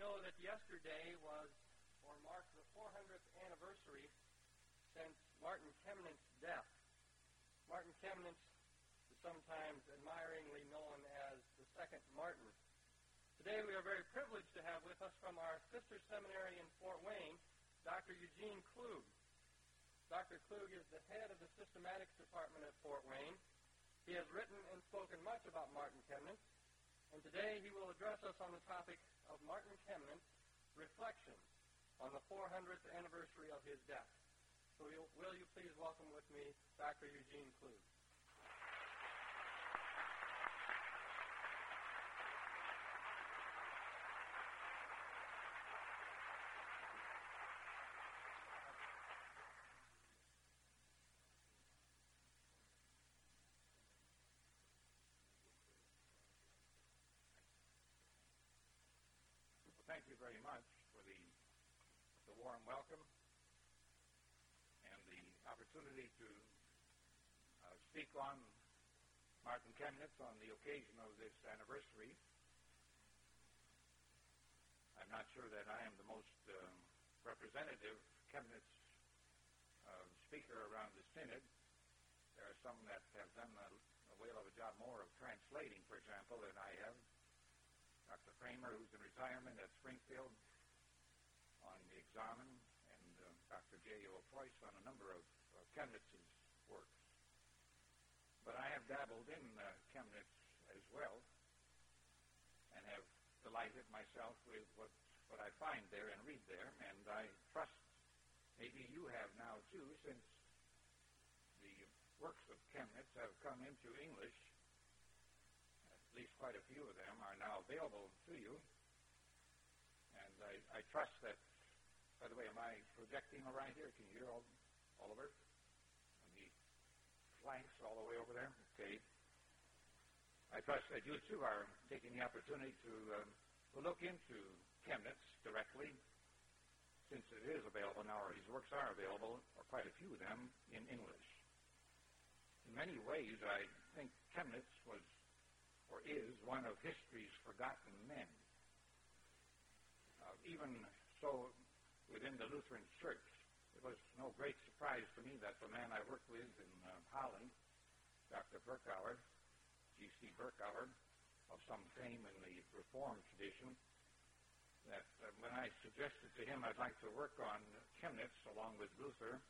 know that yesterday was or marked the 400th anniversary since Martin Chemnitz' death. Martin Chemnitz is sometimes admiringly known as the Second Martin. Today we are very privileged to have with us from our sister seminary in Fort Wayne, Dr. Eugene Klug. Dr. Klug is the head of the systematics department at Fort Wayne. He has written and spoken much about Martin Chemnitz, and today he will address us on the topic of Martin Chemnitz, Reflections on the 400th anniversary of his death. So will you please welcome with me Dr. Eugene Klug. Thank you very much for the warm welcome and the opportunity to speak on Martin Chemnitz on the occasion of this anniversary. I'm not sure that I am the most representative Chemnitz speaker around the Synod. There are some that have done a whale of a job more of translating, for example, than I have. Dr. Kramer, who's in retirement at Springfield on the Examen, and Dr. J.O. Preuss on a number of Chemnitz's works. But I have dabbled in Chemnitz as well and have delighted myself with what I find there and read there, and I trust maybe you have now too, since the works of Chemnitz have come into English. At least quite a few of them are now available to you. And I trust that, by the way, am I projecting all right here? Can you hear all of it? And the flanks all the way over there? Okay. I trust that you too are taking the opportunity to look into Chemnitz directly, since it is available now, or his works are available, or quite a few of them, in English. In many ways, I think Chemnitz was or is one of history's forgotten men. Even so, within the Lutheran Church, it was no great surprise to me that the man I worked with in Holland, Dr. Berkouwer, G.C. Berkouwer, of some fame in the Reformed tradition, that when I suggested to him I'd like to work on Chemnitz along with Luther,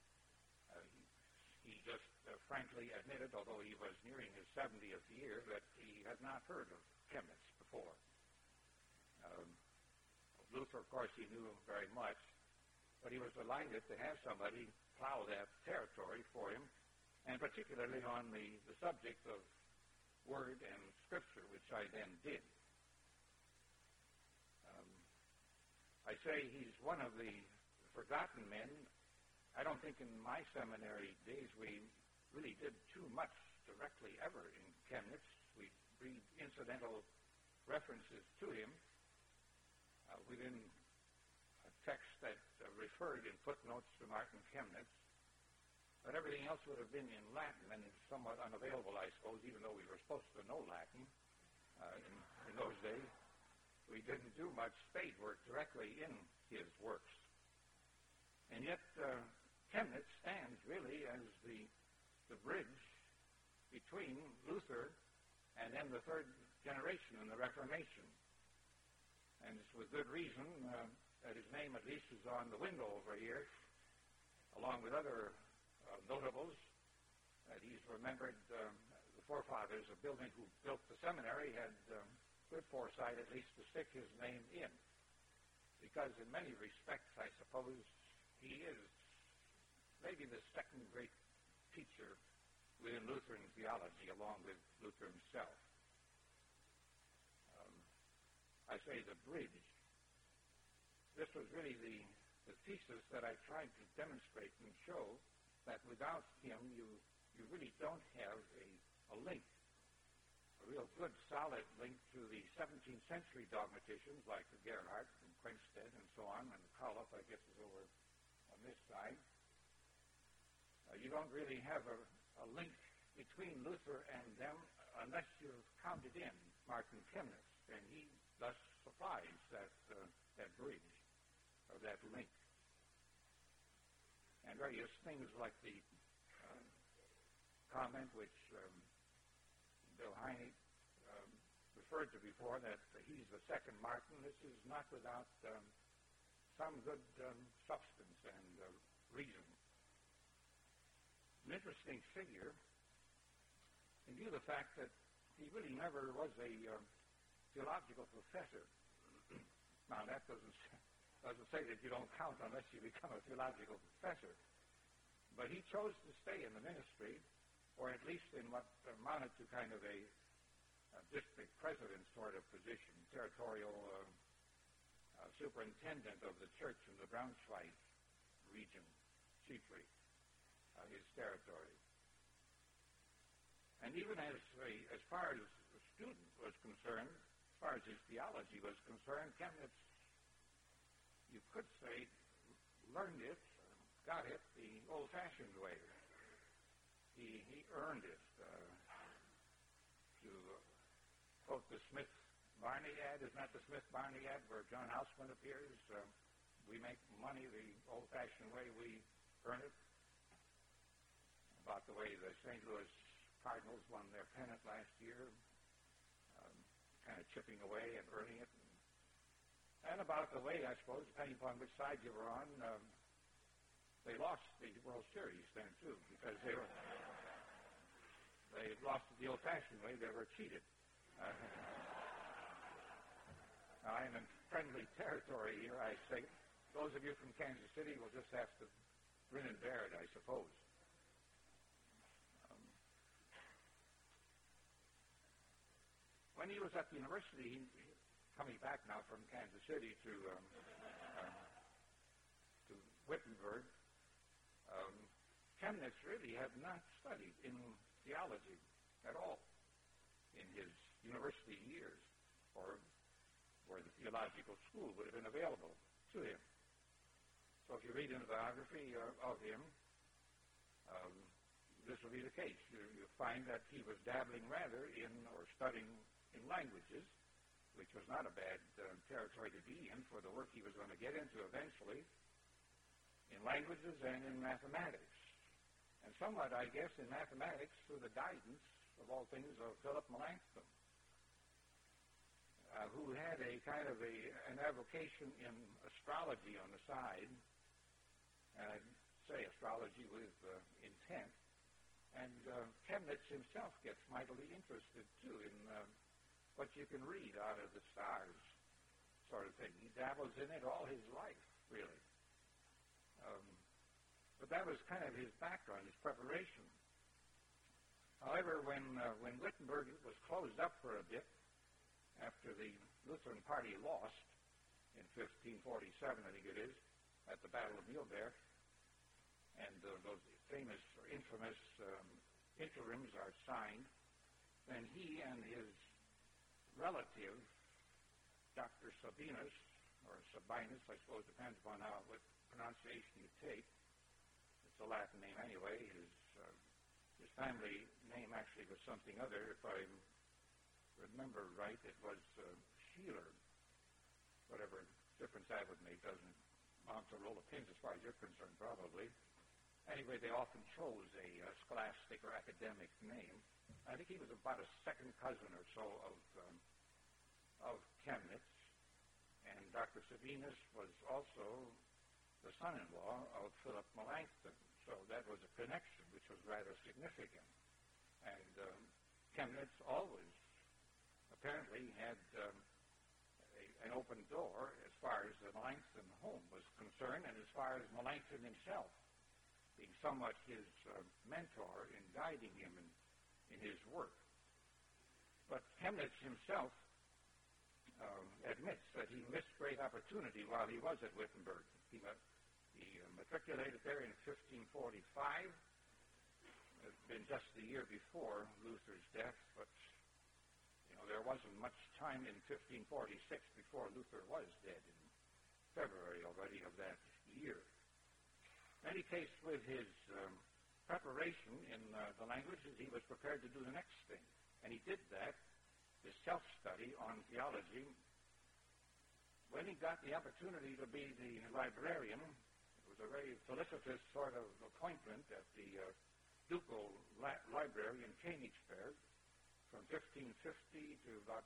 he just frankly admitted, although he was nearing his 70th year, that he had not heard of Chemnitz before. Luther, of course, he knew very much, but he was delighted to have somebody plow that territory for him, and particularly on the subject of Word and Scripture, which I then did. I say he's one of the forgotten men. I don't think in my seminary days we really did too much directly ever in Chemnitz. We read incidental references to him within a text that referred in footnotes to Martin Chemnitz. But everything else would have been in Latin, and it's somewhat unavailable, I suppose, even though we were supposed to know Latin in those days. We didn't do much spade work directly in his works. And yet, Chemnitz stands really as the bridge between Luther and then the third generation in the Reformation. And it's with good reason that his name at least is on the window over here, along with other notables. That he's remembered the forefathers of who built the seminary had good foresight at least to stick his name in. Because in many respects, I suppose, he is maybe the second great teacher within Lutheran theology, along with Luther himself. I say the bridge. This was really the thesis that I tried to demonstrate and show that without him, you really don't have a link, a real good, solid link to the 17th century dogmaticians like Gerhard and Quenstedt and so on, and Koloff, I guess, is over on this side. You don't really have a link between Luther and them unless you've counted in Martin Chemnitz, and he thus supplies that vicarage of that link. And various things like the comment which Bill Heine referred to before, that he's the second Martin. This is not without some good substance and reason. An interesting figure, in view of the fact that he really never was a theological professor. Now, that doesn't say that you don't count unless you become a theological professor. But he chose to stay in the ministry, or at least in what amounted to kind of a district president sort of position, territorial superintendent of the church in the Braunschweig region, chiefly, his territory. And even as far as the student was concerned, as far as his theology was concerned, Chemnitz, you could say, learned it, got it the old-fashioned way. He earned it. To quote the Smith-Barney ad, isn't that the Smith-Barney ad where John Houseman appears? We make money the old-fashioned way, we earn it. About the way the St. Louis Cardinals won their pennant last year, kind of chipping away and earning it. And about the way, I suppose, depending upon which side you were on, they lost the World Series then, too, because they lost it the old-fashioned way. They were cheated. Now, I'm in friendly territory here, I say. Those of you from Kansas City will just have to grin and bear it, I suppose. When he was at the university, coming back now from Kansas City to Wittenberg, Chemnitz really had not studied in theology at all in his university years, or where the theological school would have been available to him. So if you read in the biography of him, this will be the case. You find that he was dabbling rather in, or studying in languages, which was not a bad territory to be in for the work he was going to get into eventually, in languages and in mathematics. And somewhat, I guess, in mathematics through the guidance, of all things, of Philip Melanchthon, who had a kind of an avocation in astrology on the side, and I'd say astrology with intent. And Chemnitz himself gets mightily interested, too, in what you can read out of the stars sort of thing. He dabbles in it all his life, really. But that was kind of his background, his preparation. However, when Wittenberg was closed up for a bit, after the Lutheran party lost in 1547, I think it is, at the Battle of Mühlberg, and those famous or infamous interims are signed, then he and his relative, Dr. Sabinus, or Sabinus, I suppose, depends upon what pronunciation you take. It's a Latin name anyway. His family name actually was something other. If I remember right, it was Schiller. Whatever difference that would make doesn't amount to a roll of pins as far as you're concerned, probably. Anyway, they often chose a scholastic or academic name. I think he was about a second cousin or so of Chemnitz, and Dr. Sabinus was also the son-in-law of Philip Melanchthon, so that was a connection which was rather significant. And Chemnitz always apparently had an open door as far as the Melanchthon home was concerned, and as far as Melanchthon himself, being somewhat his mentor in guiding him in his work. But Chemnitz himself admits that he missed great opportunity while he was at Wittenberg. He matriculated there in 1545. It had been just the year before Luther's death, but there wasn't much time in 1546 before Luther was dead in February already of that year. In any case, with his preparation in the languages, he was prepared to do the next thing. And he did that, his self-study on theology, when he got the opportunity to be the librarian, it was a very felicitous sort of appointment at the Ducal Library in Königsberg from 1550 to about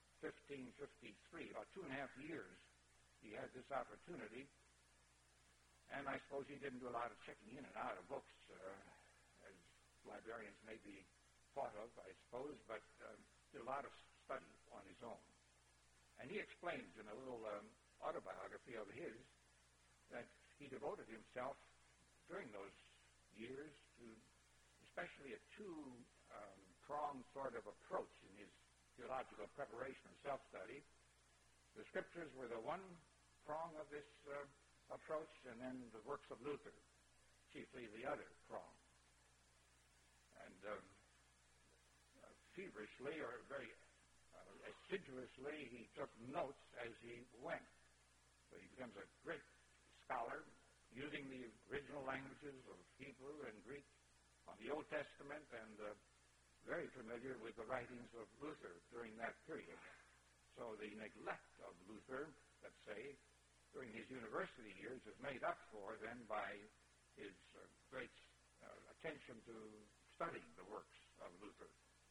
1553, about 2.5 years. He had this opportunity, and I suppose he didn't do a lot of checking in and out of books, as librarians may be thought of, I suppose, but did a lot of study on his own. And he explains in a little autobiography of his that he devoted himself during those years to especially a two-pronged sort of approach in his theological preparation and self-study. The scriptures were the one prong of this approach, and then the works of Luther, chiefly the other prong. And feverishly, or very assiduously, he took notes as he went. So he becomes a great scholar, using the original languages of Hebrew and Greek on the Old Testament, and very familiar with the writings of Luther during that period. So the neglect of Luther, let's say, during his university years is made up for then by his great attention to studying the works of Luther.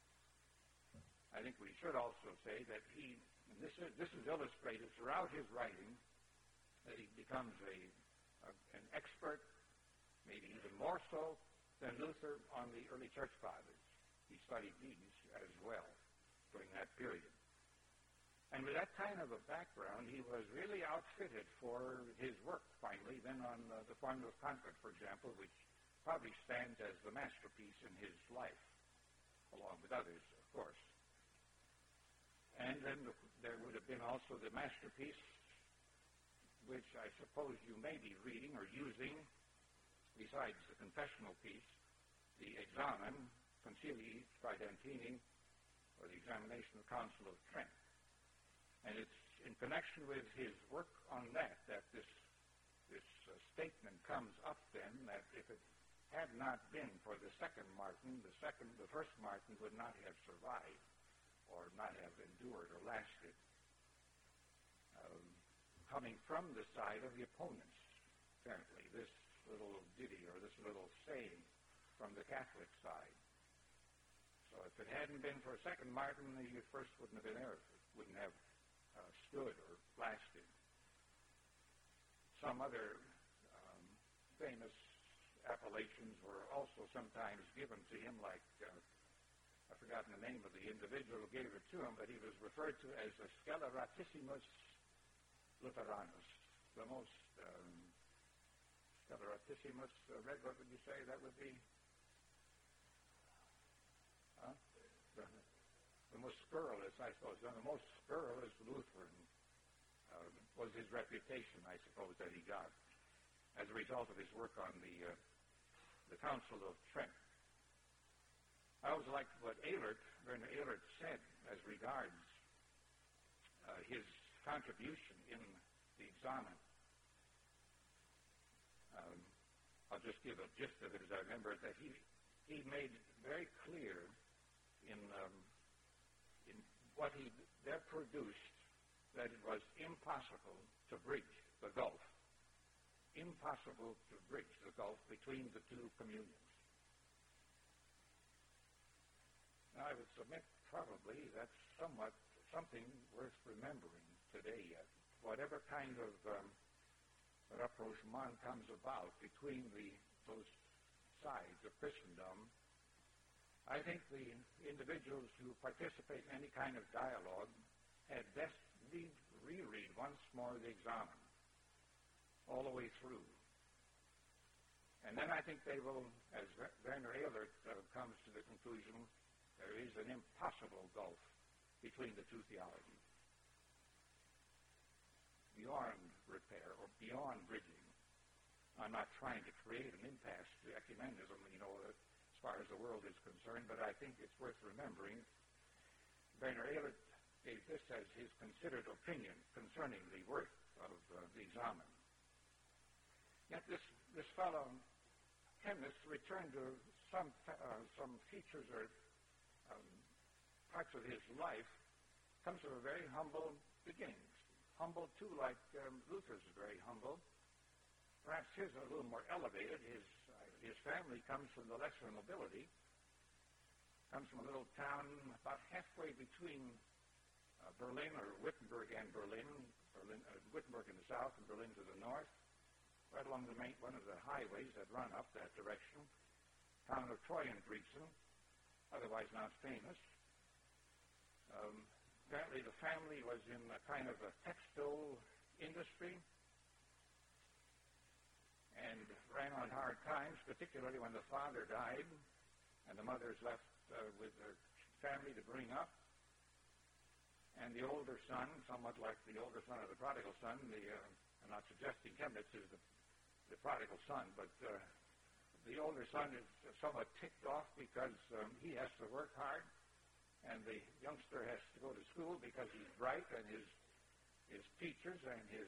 I think we should also say that he, and this is illustrated throughout his writing, that he becomes an expert, maybe even more so than Luther, on the early church fathers. He studied these as well during that period. And with that kind of a background, he was really outfitted for his work, finally, then on the Formula of Concord, for example, which probably stands as the masterpiece in his life, along with others, of course. And then there would have been also the masterpiece, which I suppose you may be reading or using, besides the confessional piece, the Examen Concilii Tridentini, or the Examination of the Council of Trent. And it's in connection with his work on that this statement comes up then, that if it had not been for the second Martin, the first Martin would not have survived, or not have endured or lasted, coming from the side of the opponents, apparently, this little ditty or this little saying from the Catholic side. So if it hadn't been for second Martin, the first wouldn't have been there, wouldn't have stood or lasted. Some other famous appellations were also sometimes given to him, like, I've forgotten the name of the individual who gave it to him, but he was referred to as the Sceleratissimus Lutheranus, the most Sceleratissimus, Red, what would you say that would be? The most scurrilous, I suppose, the most scurrilous Lutheran was his reputation, I suppose, that he got as a result of his work on the Council of Trent. I always liked what Werner Ehlert said as regards his contribution in the Examen. I'll just give a gist of it as I remember it, that he made very clear in what he there produced that it was impossible to bridge the gulf. Impossible to bridge the gulf between the two communions. Now, I would submit probably that's something worth remembering today yet. Whatever kind of rapprochement comes about between those sides of Christendom, I think the individuals who participate in any kind of dialogue had best reread once more the Examen, all the way through. And then I think they will, as Werner Ehlert comes to the conclusion, there is an impossible gulf between the two theologies, beyond repair or beyond bridging. I'm not trying to create an impasse to ecumenism, as far as the world is concerned, but I think it's worth remembering Werner Ehlert gave this as his considered opinion concerning the worth of the Examen. Yet this fellow chemist returned to some features or parts of his life, comes from a very humble beginnings. humble too, like Luther's is very humble. Perhaps his are a little more elevated. His family comes from the lesser nobility, comes from a little town about halfway between Berlin, or Wittenberg and Berlin. Wittenberg in the south and Berlin to the north, right along one of the highways that run up that direction. Town of Treuenbrietzen, otherwise not famous. Apparently the family was in a kind of a textile industry and ran on hard times, particularly when the father died and the mother's left with their family to bring up. And the older son, somewhat like the older son of the prodigal son, I'm not suggesting Chemnitz is the prodigal son, but the older son is somewhat ticked off because he has to work hard, and the youngster has to go to school because he's bright, and his teachers and his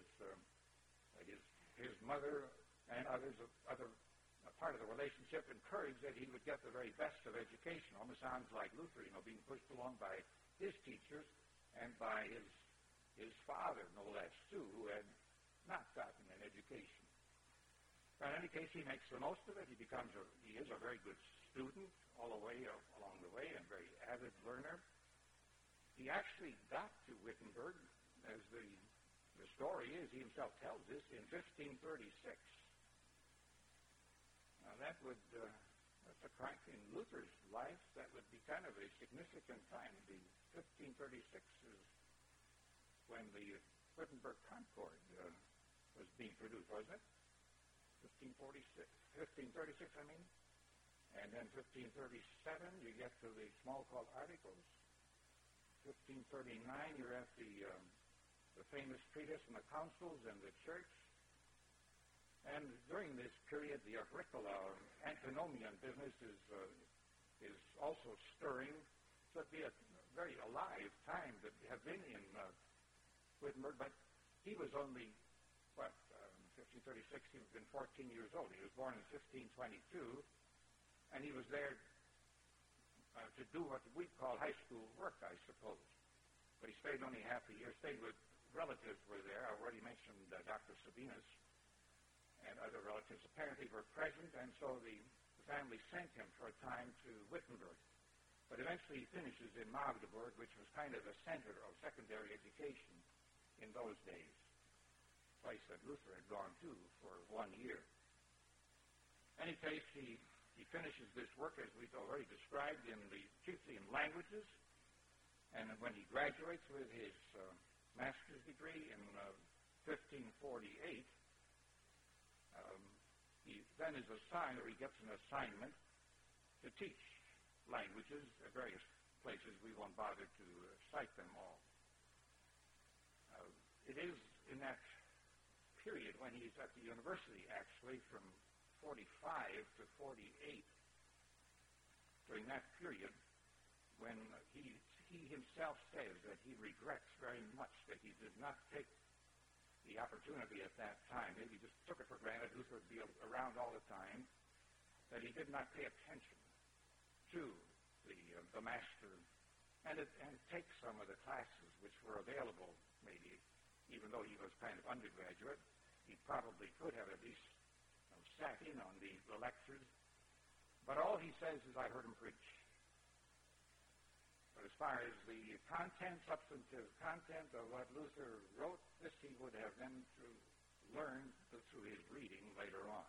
mother and other part of the relationship encouraged that he would get the very best of education. Almost sounds like Luther, being pushed along by his teachers and by his father, no less, too, who had not gotten an education. But in any case, he makes the most of it. He is a very good student all the way along the way, and very avid learner. He actually got to Wittenberg, as the story is, he himself tells us, in 1536. Now that's a crank in Luther's life. That would be kind of a significant time. The 1536 is when the Wittenberg Concord was being produced, wasn't it? 1536, I mean. And then 1537, you get to the Smalcald Articles. 1539, you're at the famous treatise on the councils and the church. And during this period, the Agricola or antinomian business is also stirring. So it'd be a very alive time to have been in Wittenberg. But he was only, 1536, he would have been 14 years old. He was born in 1522, and he was there to do what we call high school work, I suppose. But he stayed only half a year, stayed with relatives were there. I already mentioned Dr. Sabinus and other relatives apparently were present, and so the family sent him for a time to Wittenberg. But eventually he finishes in Magdeburg, which was kind of a center of secondary education in those days. A place that Luther had gone to for 1 year. In any case, he finishes this work, as we've already described, chiefly in languages. And when he graduates with his master's degree in 1548, he then is assigned, or he gets an assignment to teach languages at various places. We won't bother to cite them all. It is in that period when he's at the university, actually, from 45 to 48, during that period, when he himself says that he regrets very much that he did not take the opportunity at that time. Maybe he just took it for granted Luther would be around all the time, that he did not pay attention to the master and take some of the classes which were available, maybe, even though he was kind of undergraduate. He probably could have at least sat in on the lectures. But all he says is, I heard him preach. But as far as the substantive content of what Luther wrote, this he would have then learned through his reading later on.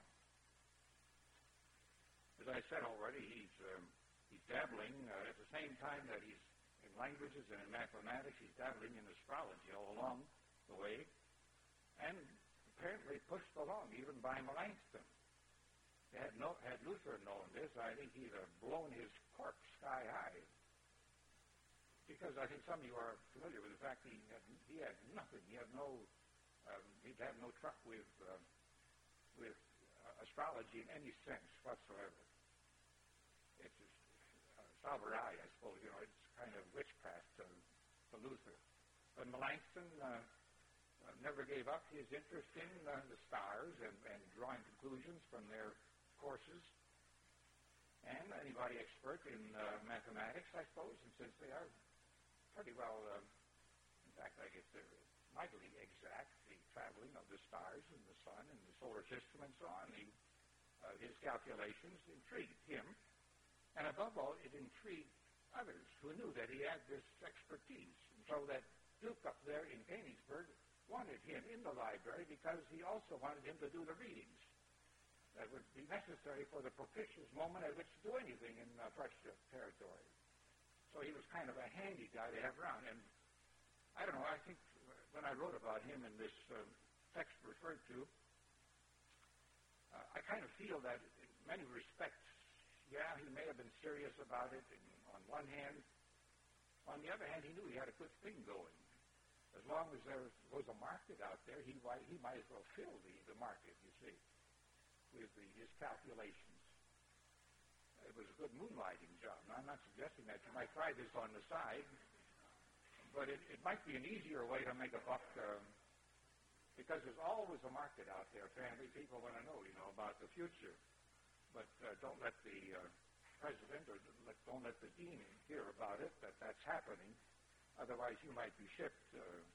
As I said already, he's dabbling at the same time that he's in languages and in mathematics. He's dabbling in astrology all along the way, and apparently pushed along even by Melanchthon. Had Luther known this, I think he'd have blown his cork sky high. Because I think some of you are familiar with the fact that he had nothing. He'd have no truck with astrology in any sense whatsoever. It's Salverai, I suppose. It's kind of witchcraft to Luther. But Melanchthon never gave up his interest in the stars and drawing conclusions from their courses. And anybody expert in mathematics, I suppose, and since they are pretty well, in fact, I guess they're mightily exact, the traveling of the stars and the sun and the solar system and so on. His calculations intrigued him, and above all, it intrigued others who knew that he had this expertise. And so that Duke up there in Königsberg wanted him in the library because he also wanted him to do the readings that would be necessary for the propitious moment at which to do anything in Prussia territory. So he was kind of a handy guy to have around. And I don't know, I think when I wrote about him in this text referred to, I kind of feel that in many respects, yeah, he may have been serious about it on one hand. On the other hand, he knew he had a good thing going. As long as there was a market out there, he might as well fill the market, you see, with his calculations. It was a good moonlighting job. Now, I'm not suggesting that you might try this on the side, but it might be an easier way to make a buck, because there's always a market out there. Family people want to know, about the future. But don't let the president or don't let the dean hear about it, that's happening. Otherwise, you might be shipped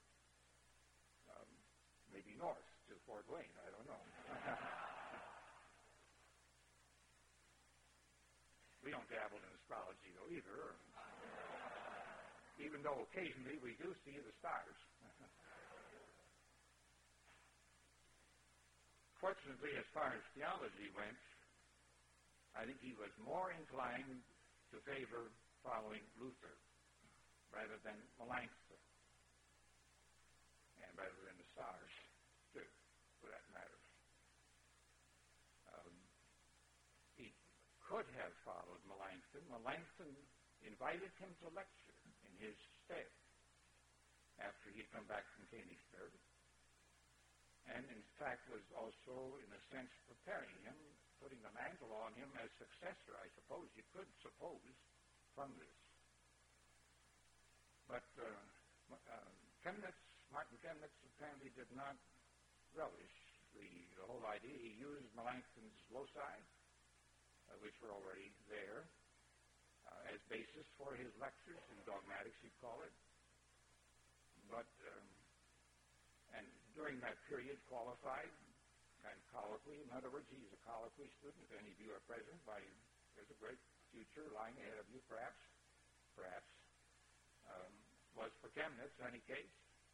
maybe north to Fort Wayne. I don't know. We don't dabble in astrology, though, either. Even though occasionally we do see the stars. Fortunately, as far as theology went, I think he was more inclined to favor following Luther rather than Melanchthon, and rather than the stars, too, for that matter. He could have followed Melanchthon. Melanchthon invited him to lecture in his stead after he'd come back from Königsberg, and in fact was also, in a sense, preparing him, putting the mantle on him as successor, I suppose you could suppose, from this. But Martin Chemnitz apparently did not relish the whole idea. He used Melanchthon's loci, which were already there, as basis for his lectures, in dogmatics you'd call it. But, and during that period qualified, kind of colloquy. In other words, he's a colloquy student. If any of you are present, there's a great future lying ahead of you, perhaps. Was for Chemnitz, in any case.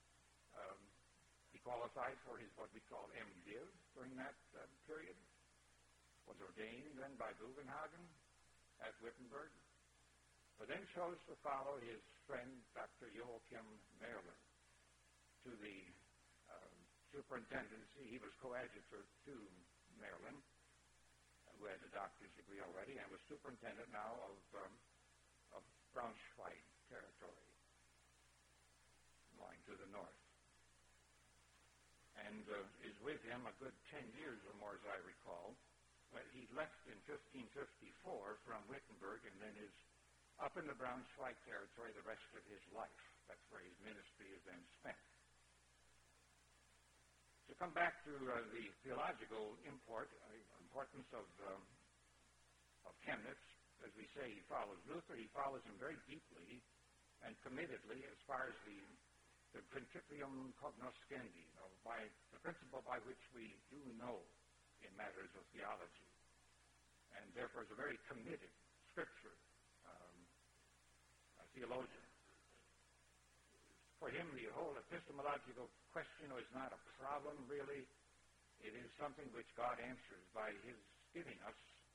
He qualified for his, what we call MDiv during that period. Was ordained then by Bugenhagen at Wittenberg, but then chose to follow his friend, Dr. Joachim Merlin, to the superintendency. He was coadjutor to Merlin, who had a doctor's degree already, and was superintendent now of Braunschweig territory, lying to the north. And is with him a good 10 years or more, as I recall. But he left in 1554 from Wittenberg and then is up in the Braunschweig territory the rest of his life. That's where his ministry is then spent. To come back to the theological importance of Chemnitz, as we say, he follows Luther. He follows him very deeply and committedly as far as the principium cognoscendi, by the principle by which we do know in matters of theology, and therefore is a very committed scripture theologian. For him, the whole epistemological question is not a problem, really. It is something which God answers by his giving us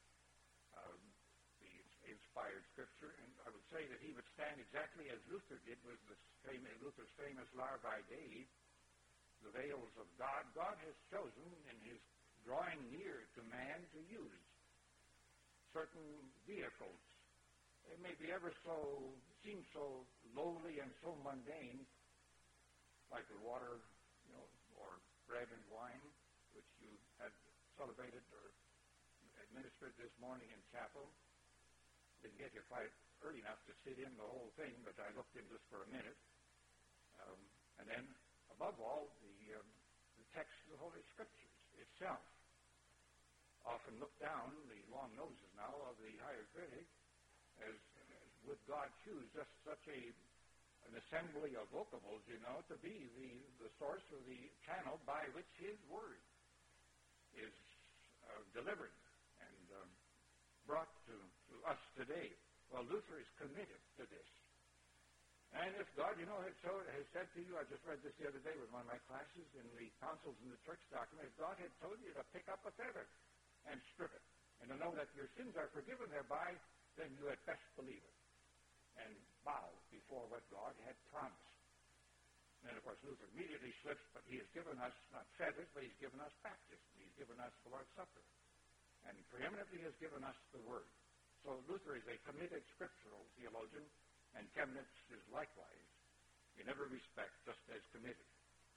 the inspired scripture. And I would say that he would stand exactly as Luther did with Luther's famous Larvae Dei, the veils of God. God has chosen in his drawing near to man to use certain vehicles. They may be seem so lowly and so mundane, like the water, or bread and wine, which you had celebrated or administered this morning in chapel. Didn't get you quite early enough to sit in the whole thing, but I looked in just for a minute. And then, above all, the text of the Holy Scriptures itself. Often looked down, the long noses now of the higher critic, as would God choose just such a an assembly of vocables, to be the source or the channel by which his word is delivered and brought to us today. Well, Luther is committed to this. And if God, has said to you, I just read this the other day with one of my classes in the Councils in the Church document, if God had told you to pick up a feather and strip it, and to know that your sins are forgiven thereby, then you had best believe it and bow before what God had promised. And, of course, Luther immediately slips, but he has given us not feathers, but he's given us baptism. He's given us the Lord's Supper. And preeminently has given us the Word. So Luther is a committed scriptural theologian, and Chemnitz is likewise, in every respect, just as committed.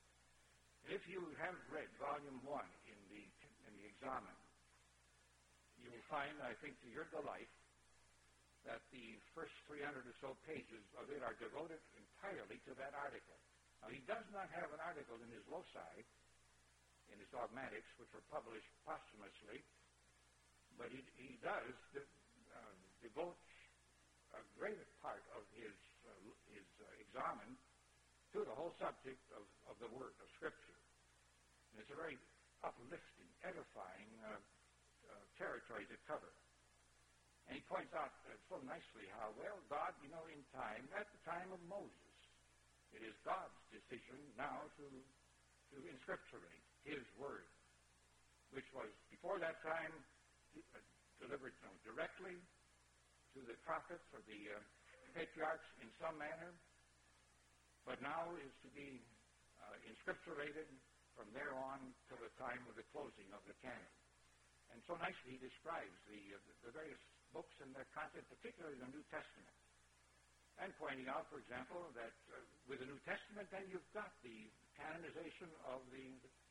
If you have read Volume 1 in the Examen, you will find, I think, to your delight, that the first 300 or so pages of it are devoted entirely to that article. Now, he does not have an article in his loci, in his dogmatics, which were published posthumously, but he does devote a great part of his examen to the whole subject of the Word, of Scripture. And it's a very uplifting, edifying territory to cover. And he points out so nicely how, well, God, in time, at the time of Moses, it is God's decision now to inscripturate his Word, which was, before that time, delivered directly to the prophets or the patriarchs in some manner, but now is to be inscripturated from there on to the time of the closing of the canon. And so nicely he describes the various books and their content, particularly the New Testament, and pointing out, for example, that with the New Testament, then you've got the canonization of the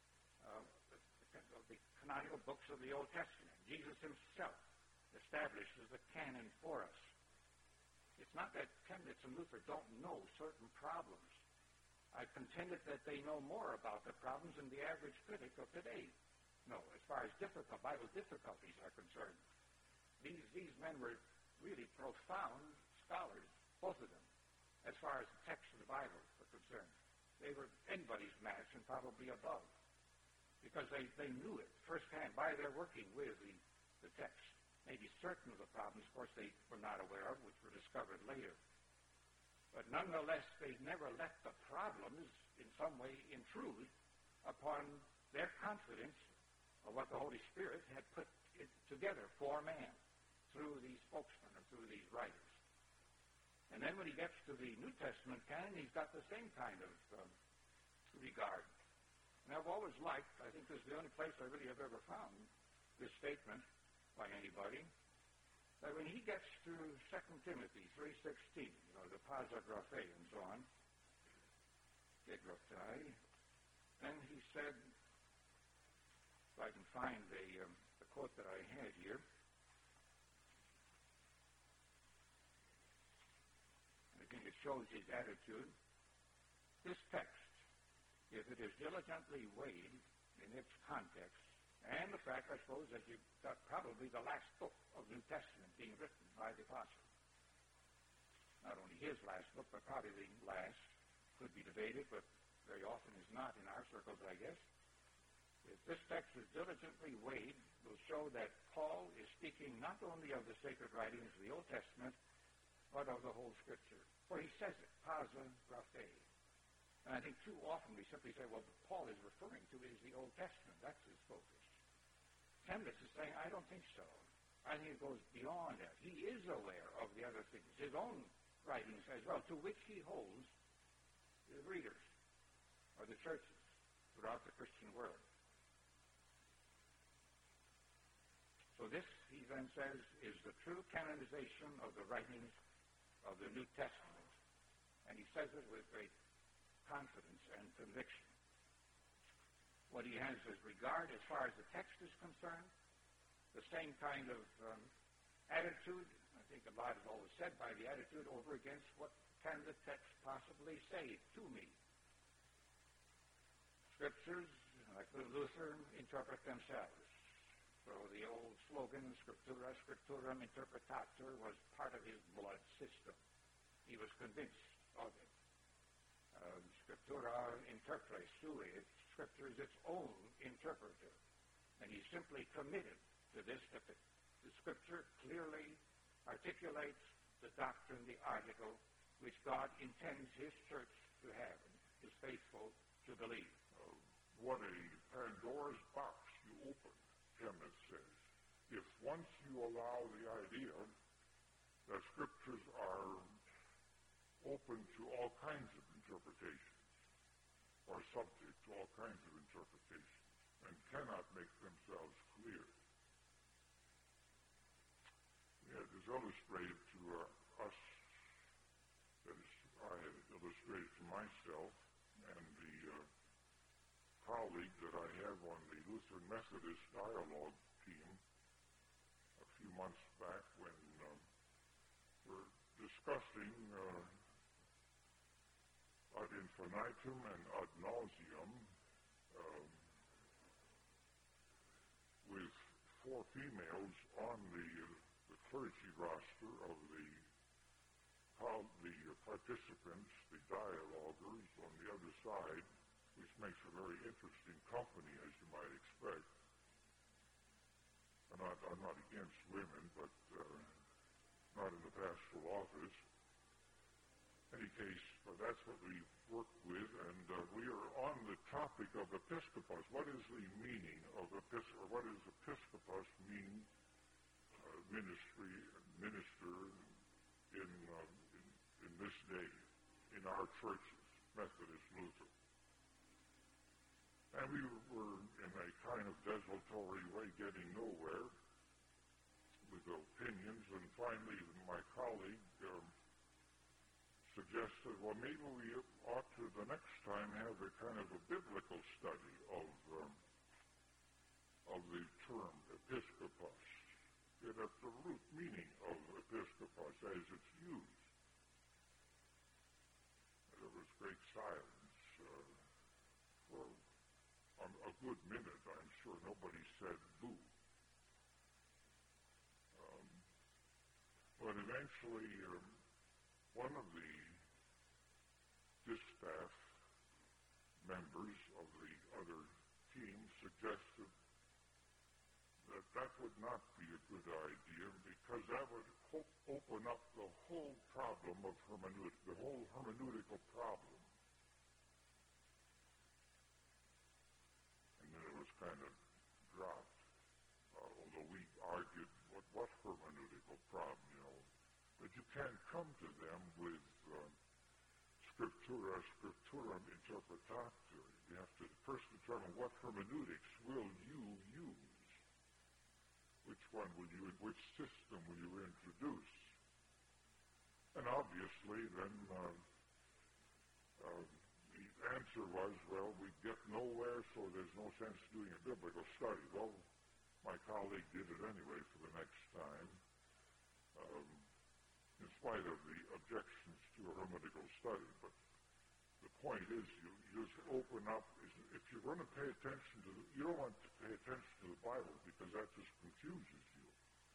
canonical books of the Old Testament. Jesus himself establishes the canon for us. It's not that Chemnitz and Luther don't know certain problems. I've contended that they know more about the problems than the average critic of today. No, as far as Bible difficulties are concerned. These men were really profound scholars, both of them, as far as the text of the Bible were concerned. They were anybody's match and probably above, because they knew it firsthand by their working with the text. Maybe certain of the problems, of course, they were not aware of, which were discovered later. But nonetheless, they never let the problems in some way intrude upon their confidence of what the Holy Spirit had put it together for man through these spokesmen or through these writers. And then when he gets to the New Testament canon, he's got the same kind of regard. And I've always liked, I think this is the only place I really have ever found this statement by anybody, that when he gets to 2 Timothy 3:16, the Pasa Graphe and so on, then he said, if I can find the quote that I had here, I think it shows his attitude. This text, if it is diligently weighed in its context, and the fact, I suppose, that you've got probably the last book of New Testament being written by the Apostle. Not only his last book, but probably the last. Could be debated, but very often is not in our circles, I guess. If this text is diligently weighed, will show that Paul is speaking not only of the sacred writings of the Old Testament, but of the whole Scripture. For he says it, Pasa Graphe. And I think too often we simply say, well, Paul is referring to is the Old Testament. That's his focus. Chemnitz is saying, I don't think so. I think it goes beyond that. He is aware of the other things, his own writings as well, to which he holds the readers or the churches throughout the Christian world. So this, he then says, is the true canonization of the writings of the New Testament. And he says it with great confidence and conviction. What he has as regard as far as the text is concerned, the same kind of attitude, I think a lot is always said by the attitude over against what can the text possibly say to me. Scriptures, like Luther, interpret themselves. So the old slogan, Scriptura, Scripturam interpretator, was part of his blood system. He was convinced of it. Scriptura interprete sui. Scripture is its own interpreter. And he simply committed to this, that the Scripture clearly articulates the doctrine, the article, which God intends his church to have, and his faithful to believe. What a Pandora's box you open, Chemnitz says. If once you allow the idea that Scriptures are open to all kinds of interpretations, or subject to all kinds of interpretations, and cannot make themselves clear. We had this illustrated to us, that is, I had it illustrated to myself and the colleague that I have on the Lutheran Methodist Dialogue team a few months back when we're discussing ad infinitum and ad nauseum with 4 females on the clergy roster of the participants, the dialoguers on the other side, which makes a very interesting company, as you might expect. I'm not against women, but not in the pastoral office. In any case, that's what we work with, and we are on the topic of episkopos. What is the meaning of episkopos? What does episkopos mean? Ministry, minister in this day, in our churches, Methodist, Lutheran. And we were in a kind of desultory way getting nowhere with opinions, and finally my colleague suggested, well, maybe we ought to the next time have a kind of a biblical study of the term episkopos. Get at the root meaning of episkopos as it's used. And there was great silence for a good minute. I'm sure nobody said boo. But eventually, one of the distaff members of the other team suggested that would not be a good idea, because that would open up the whole problem of hermeneutic, the whole hermeneutical problem. And then it was kind of dropped, although we argued what hermeneutical problem, But you can't come to them with scriptura scripturam interpretatio. You have to first determine what hermeneutics will you use. Which one will you, which system will you introduce? And obviously then the answer was, well, we get nowhere, so there's no sense doing a biblical study. Well, my colleague did it anyway for the next time, in spite of the objections to a hermeneutical study. But the point is, you just open up, if you're going to pay attention to you don't want to pay attention to the Bible, because that just confuses you.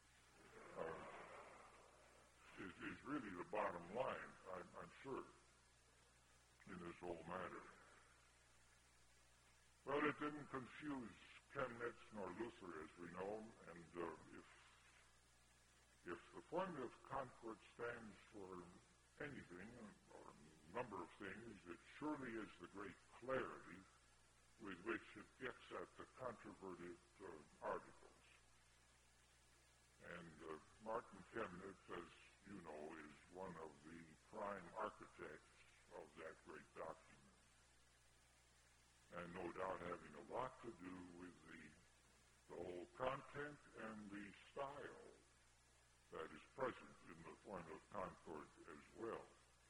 Is really the bottom line, I'm sure, in this whole matter. Well, it didn't confuse Chemnitz nor Luther, as we know, and if the formula of Concord stands for anything, or a number of things, it surely is the great clarity with which it gets at the controverted articles. And Martin Chemnitz, as you know, is one of the prime architects of that great document. And no doubt having a lot to do with the whole content and the style that is present in the Formula of Concord as well,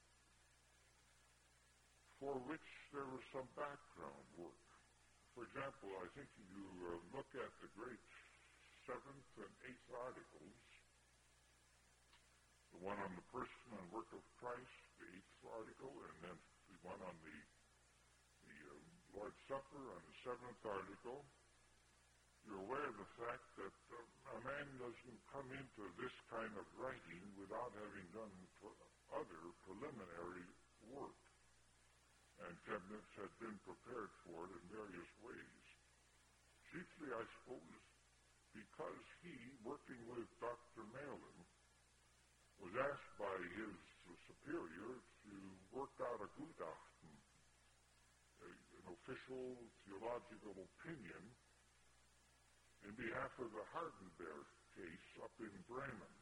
for which there was some background work. For example, I think if you look at the great 7th and 8th articles, the one on the person and work of Christ, the 8th article, and then the one on the Lord's Supper on the 7th article, you're aware of the fact that a man doesn't come into this kind of writing without having done other preliminary work. and Chemnitz had been prepared for it in various ways. Chiefly, I suppose, because he, working with Dr. Malin, was asked by his superior to work out a Gutachten, an official theological opinion, in behalf of the Hardenberg case up in Bremen.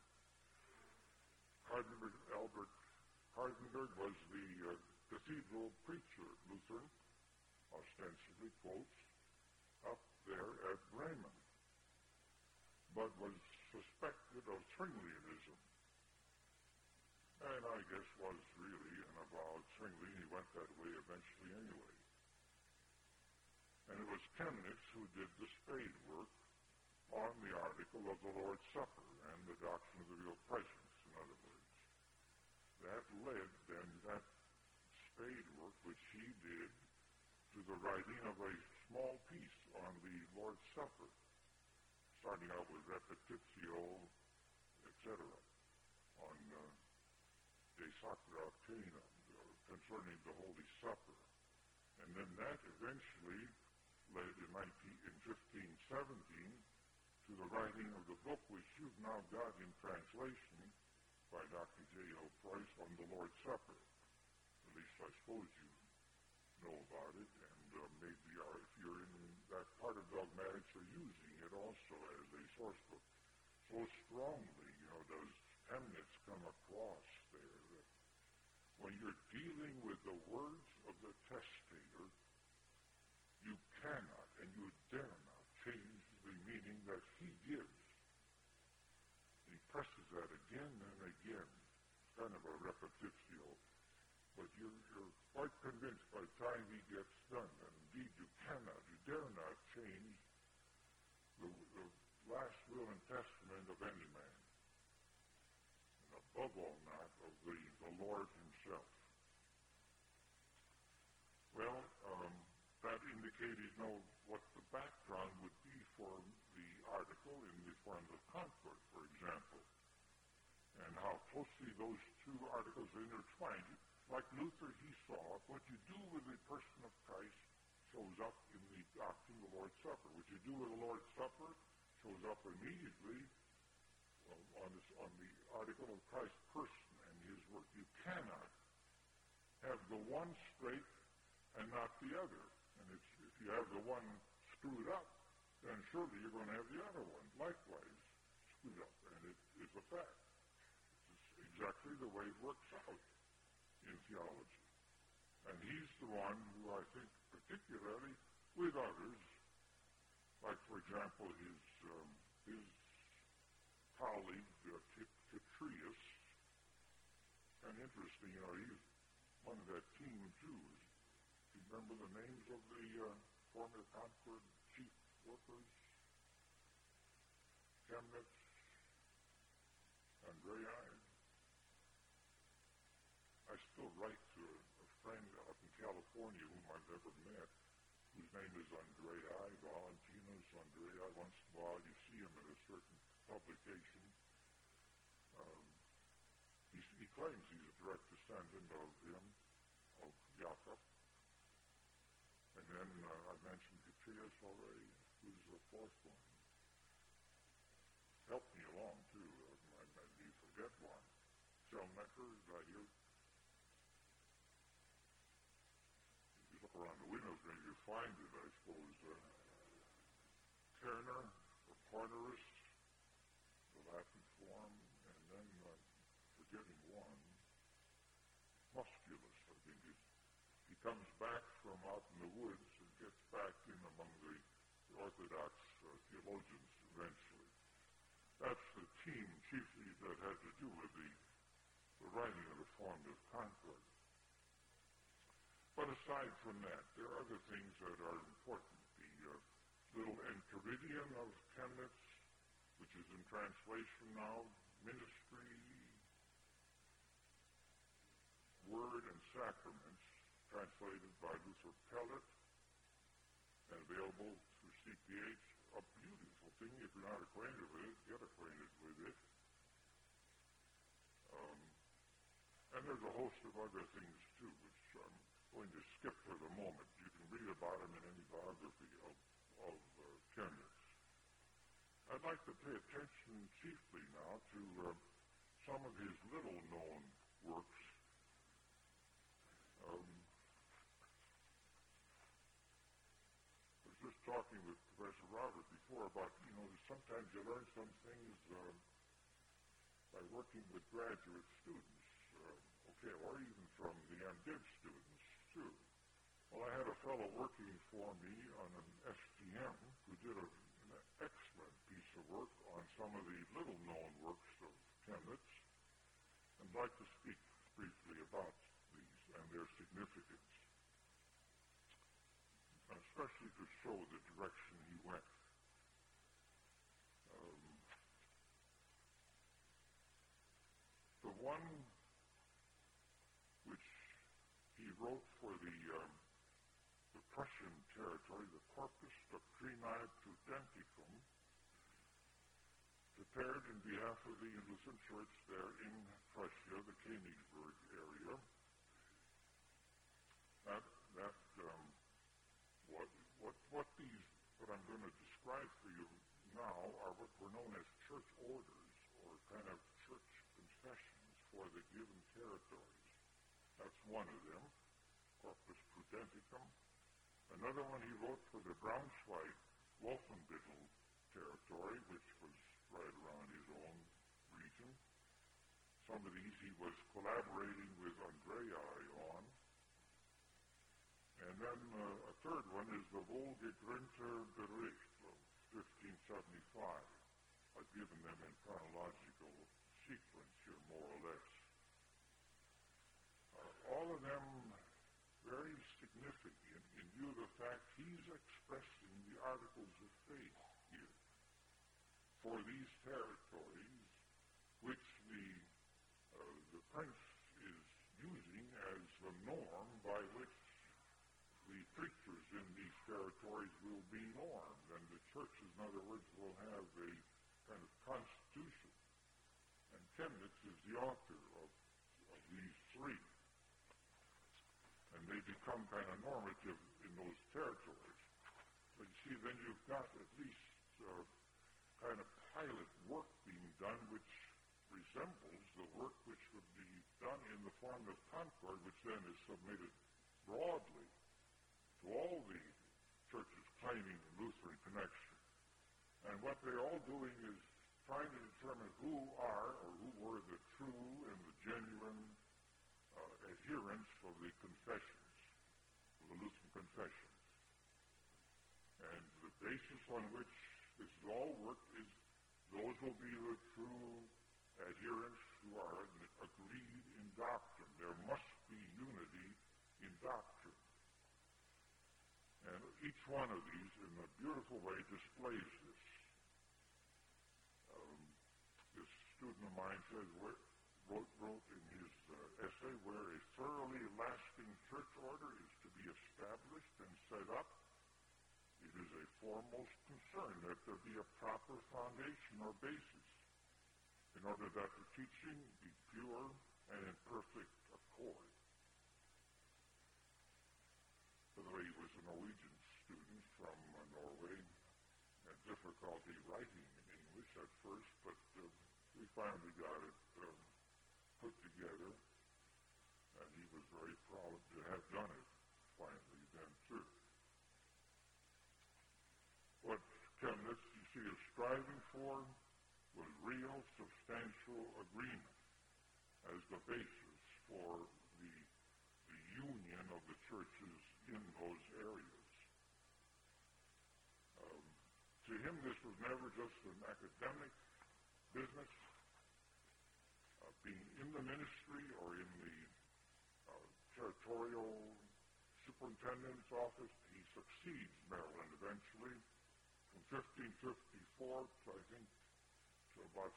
Albert Hardenberg was the cathedral preacher, Lutheran, ostensibly, quotes, up there at Bremen, but was suspected of Zwinglianism. And I guess was really an avowed Zwingli. He went that way eventually anyway. And it was Chemnitz who did the spade work on the article of the Lord's Supper and the doctrine of the real presence, in other words. That led then, that spade work, which he did, to the writing of a small piece on the Lord's Supper, starting out with repetitio, etc., on De Sacra Cena, concerning the Holy Supper. And then that eventually led in 1517 to the writing of the book which you've now got in translation by Dr. J.O. Price on the Lord's Supper. At least I suppose you know about it, and maybe if you're in that part of dogmatics are using it also as a source book. So strongly, does Chemnitz come across there that when you're dealing with the words of the testator, you cannot and you dare not change the meaning that he gives. He presses that again and again. It's kind of a repetitio. But you're quite convinced by the time he gets done, and indeed you dare not change the last will and testament of any man. And above all not of the Lord himself. Well, that indicated, what the background would be for the article in the Forms of Concord, for example, and how closely those two articles are intertwined. Like Luther, he saw what you do with the person of Christ shows up in the doctrine of the Lord's Supper. What you do with the Lord's Supper shows up immediately on the article of Christ's person and his work. You cannot have the one straight and not the other. And if you have the one screwed up, then surely you're going to have the other one likewise screwed up. And it is a fact. It's exactly the way it works out in theology. And he's the one who, I think, particularly with others, like, for example, his colleague, Chytrius, and interesting, he's one of that team, too. Do you remember the names of the former Concord chief workers? Chemnitz, Andreae. I still write to a friend up in California whom I've never met, whose name is Andreae, Valentinus Andreae. Once in a while you see him in a certain publication. He claims he's a direct descendant of him, of Jacob. And then I mentioned Chytrius already, who's the fourth one. Help me along, too. I maybe forget one. Selnecker, is that you? If you look around the windows, maybe you find it, I suppose. Kerner, or Cornerus, the Latin form, and then, forgetting one, Musculus, I think he comes back from out in the woods and gets back in among the Orthodox theologians eventually. That's the team chiefly that had to do with the writing of the Forms of Concord. But aside from that, there are other things that are important. The little Enchiridion of Chemnitz, which is in translation now, Ministry, Word and Sacraments, translated by Luther Pellet, and available through CPH. A beautiful thing. If you're not acquainted with it, get acquainted with it. And there's a host of other things, too, which going to skip for the moment. You can read about him in any biography of Chemnitz. I'd like to pay attention chiefly now to some of his little-known works. I was just talking with Professor Robert before about, sometimes you learn some things by working with graduate students, or even from the MDiv students, too. Well, I had a fellow working for me on an STM who did an excellent piece of work on some of the little-known works of Chemnitz, and I'd like to speak briefly about these and their significance, especially to show the direction he went. The one which he wrote for the Prussian territory, the Corpus Doctrinae Prudenticum, prepared in behalf of the Lutheran Church there in Prussia, the Königsberg area. What I'm going to describe for you now are what were known as church orders, or kind of church confessions for the given territories. That's one of them, Corpus Prudenticum. Another one he wrote for the Braunschweig-Wolfenbüttel territory, which was right around his own region. Some of these he was collaborating with Andreae on. And then a third one is the Wohlgegründter Bericht of 1575. I've given them in chronological sequence here, more or less. All of them very significant in view of the fact he's expressing the articles of faith here for these territories, which the prince is using as the norm by which the preachers in these territories will be normed, and the churches, in other words, will have a kind of constitution. And Chemnitz is the author of these three. And they become kind of normative in those territories. But you see, then you've got at least kind of pilot work being done which resembles the work which would be done in the form of Concord, which then is submitted broadly to all the churches claiming the Lutheran connection. And what they're all doing is trying to determine who are or who were the true and the genuine adherents of the confessions, of the Lutheran confessions. And the basis on which this is all worked is those will be the true adherents who are agreed in doctrine. There must be unity in doctrine. And each one of these, in a beautiful way, displays this. This student of mine says, wrote in his essay, where a thoroughly lasting church order is to be established and set up, it is a foremost concern that there be a proper foundation or basis, in order that the teaching be pure and in perfect accord. By the way, he was a Norwegian student from Norway, had difficulty writing in English at first, but we finally got it put together, and he was very proud to have done it finally then too. What Chemnitz, you see, is striving for was real, substantial agreement as the basis for the union of the churches in those areas. To him, this was never just an academic business. Being in the ministry or in the territorial superintendent's office, he succeeds Maryland eventually. From 1554 to, I think, to about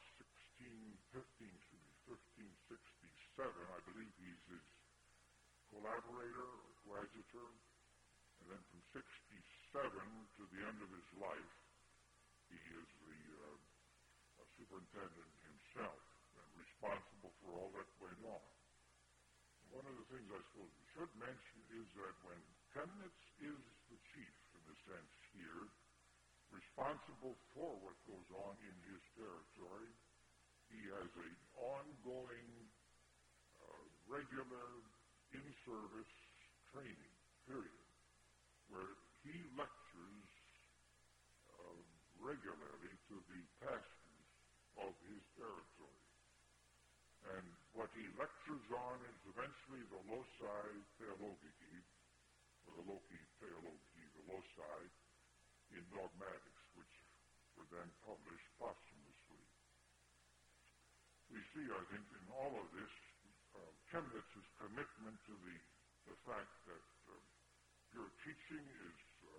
1567, I believe he's his collaborator or coadjutor. And then from 67 to the end of his life, he is the superintendent himself and responsible for all that went on. One of the things I suppose we should mention is that when Chemnitz is the chief, in a sense here, responsible for what goes on in his territory, he has an ongoing, regular, in-service training, period, where he lectures regularly to the pastors of his territory. And what he lectures on is eventually the loci theologici, or the loci theologici, the loci in dogmatics, which were then published posthumously. We see, I think, in all of this, Chemnitz's commitment to the fact that pure teaching is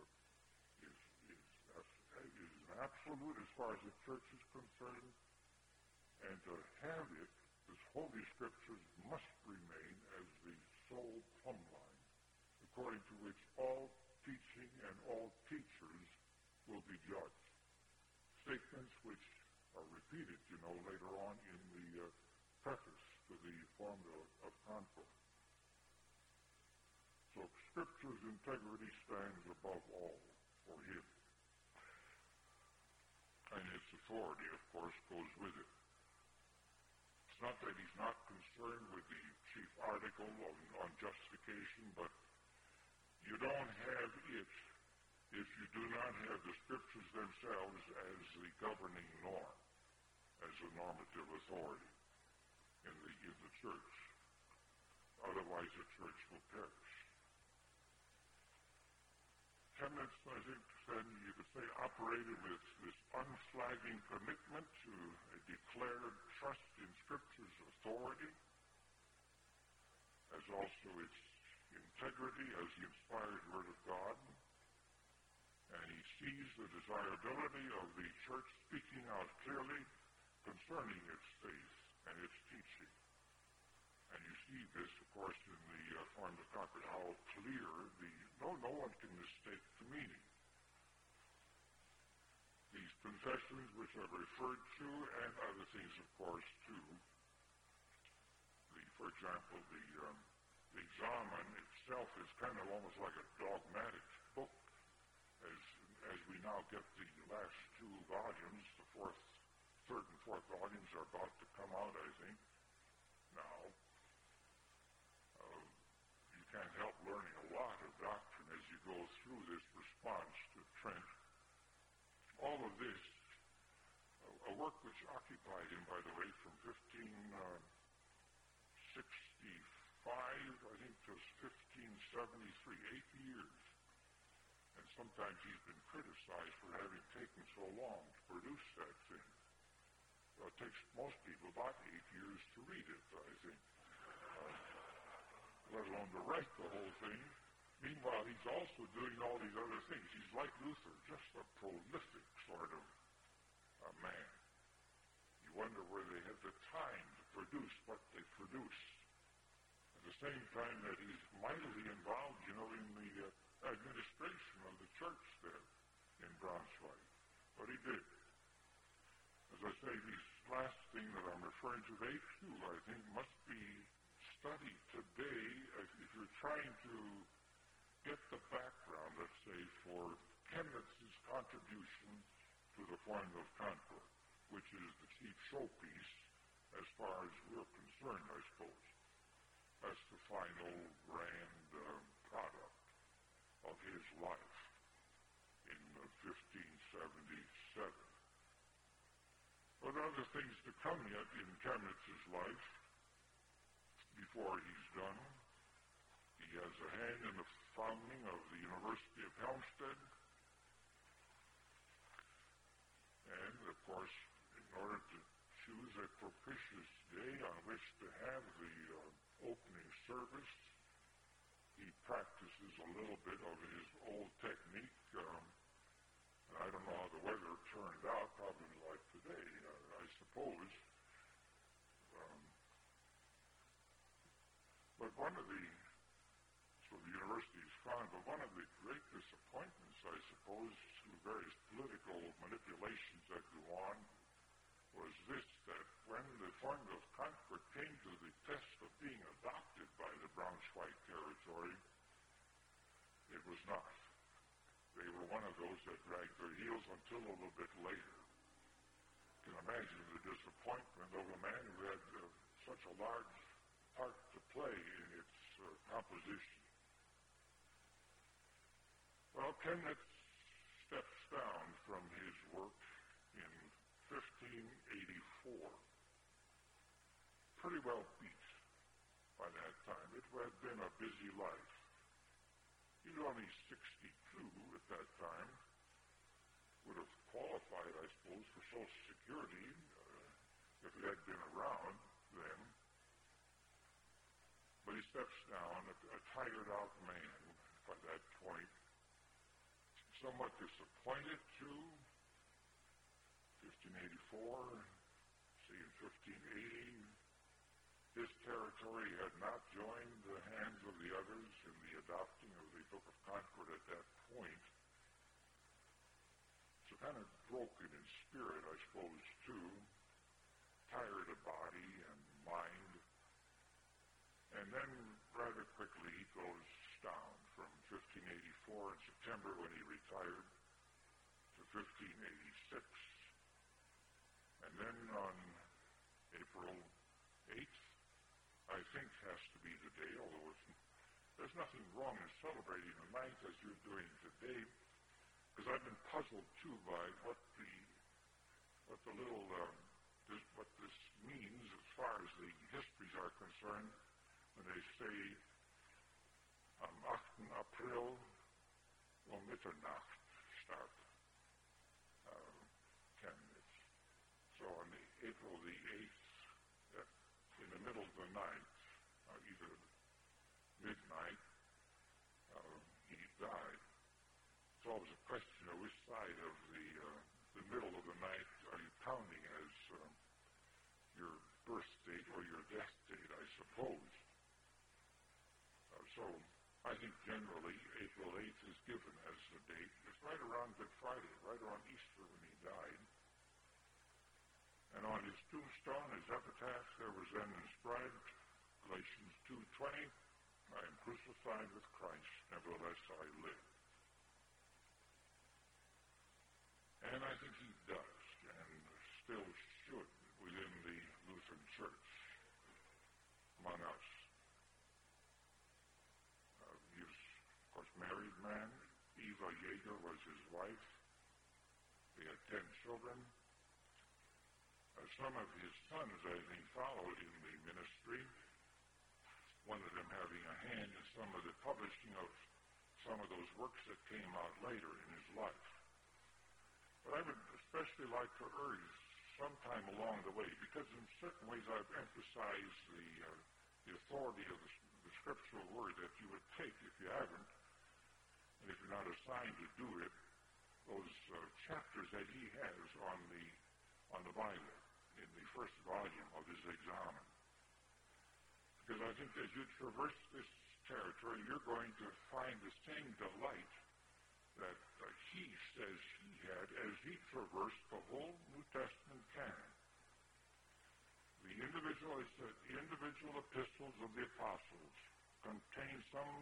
an absolute as far as the church is concerned, and to have it, as Holy Scriptures must remain as the sole plumb line, according to which all teaching and all teachers will be judged. Statements which are repeated, later on in the preface to the Formula of Concord. So Scripture's integrity stands above all for him. And its authority, of course, goes with it. It's not that he's not concerned with the chief article on justification, but you don't have it if you do not have the Scriptures themselves as the governing norm, as a normative authority in the church. Otherwise, the church will perish. Chemnitz, I think, then you could say, operated with this unflagging commitment to a declared trust in Scripture's authority, as also its integrity as the inspired Word of God. And he sees the desirability of the church speaking out clearly concerning its faith and its teaching. And you see this, of course, in the Formula of Concord, how clear no one can mistake the meaning. These confessions which I've referred to, and other things, of course, too. For example, the examen itself is kind of almost like a dogmatic book, as we now get the last two volumes. The third and fourth volumes are about to come out, I think, now. You can't help learning a lot of doctrine as you go through this response to Trent. All of this, a work which occupied him, by the way, from 1565, I think, to 1573, 8 years. And sometimes he's been criticized for having taken so long to produce that thing. Well, it takes most people about 8 years to read it, I think, let alone to write the whole thing. Meanwhile, he's also doing all these other things. He's like Luther, just a prolific sort of man. You wonder where they had the time to produce what they produced. At the same time that he's mightily involved, in the administration of the church there in Braunschweig. But he did. As I say, this last thing that I'm referring to, they too, I think, must be studied today if you're trying to get the background, let's say, for Chemnitz's contribution to the Formula of Concord, which is the chief showpiece as far as we're concerned, I suppose. That's the final grand product of his life in 1577. But other things to come yet in Chemnitz's life before he's done. He has a hand in the founding of the University of Helmstedt. And, of course, in order to choose a propitious day on which to have the opening service, he practices a little bit of his old technique. I don't know how the weather turned out, probably like today, I suppose. But the university is fine, but one of the great disappointments, I suppose, through various political manipulations that go on, was this, that when the Formula of Concord came to the test of being adopted by the Braunschweig territory, was not. They were one of those that dragged their heels until a little bit later. You can imagine the disappointment of a man who had such a large part to play in its composition. Well, Chemnitz steps down from his work in 1584. Pretty well beat by that time. It had been a busy life. He was only 62 at that time. Would have qualified, I suppose, for Social Security if it had been around then. But he steps down, a tired-out man by that point, somewhat disappointed too. 1584, see, in 1580, his territory had not joined the hands of the others in the adopting of the Book of Concord at that point. So kind of broken in spirit, I suppose, too. Tired of body and mind. And then rather quickly he goes down from 1584 in September when he retired to 1586. And then on April 8th, I think has to be the day, although there's nothing wrong in celebrating the 9th as you're doing today, because I've been puzzled too by what this means as far as the histories are concerned when they say am 8. April om Mitternacht staat Chemnitz. So on April the 8th, in the middle of the night, either midnight, he died. It's always a question of which side of the middle of the night are you counting as your birth date or your death date, I suppose. So I think generally April 8th is given as the date. It's right around Good Friday, right around Easter when he died. And on his tombstone, his epitaph, there was then inscribed, Galatians 2:20, I am crucified with Christ, nevertheless I live. And I think he does, and still should, within the Lutheran Church, among us. He was, of course, married man. Eva Yeager was his wife. They had 10 children. Some of his sons, I think, followed in the ministry, one of them having a hand in some of the publishing of some of those works that came out later in his life. But I would especially like to urge sometime along the way, because in certain ways I've emphasized the authority of the scriptural word that you would take if you haven't, and if you're not assigned to do it, those chapters that he has on the Bible in the first volume of his examen. Because I think as you traverse this territory, you're going to find the same delight that he says he had as he traversed the whole New Testament canon. The individual epistles of the apostles contain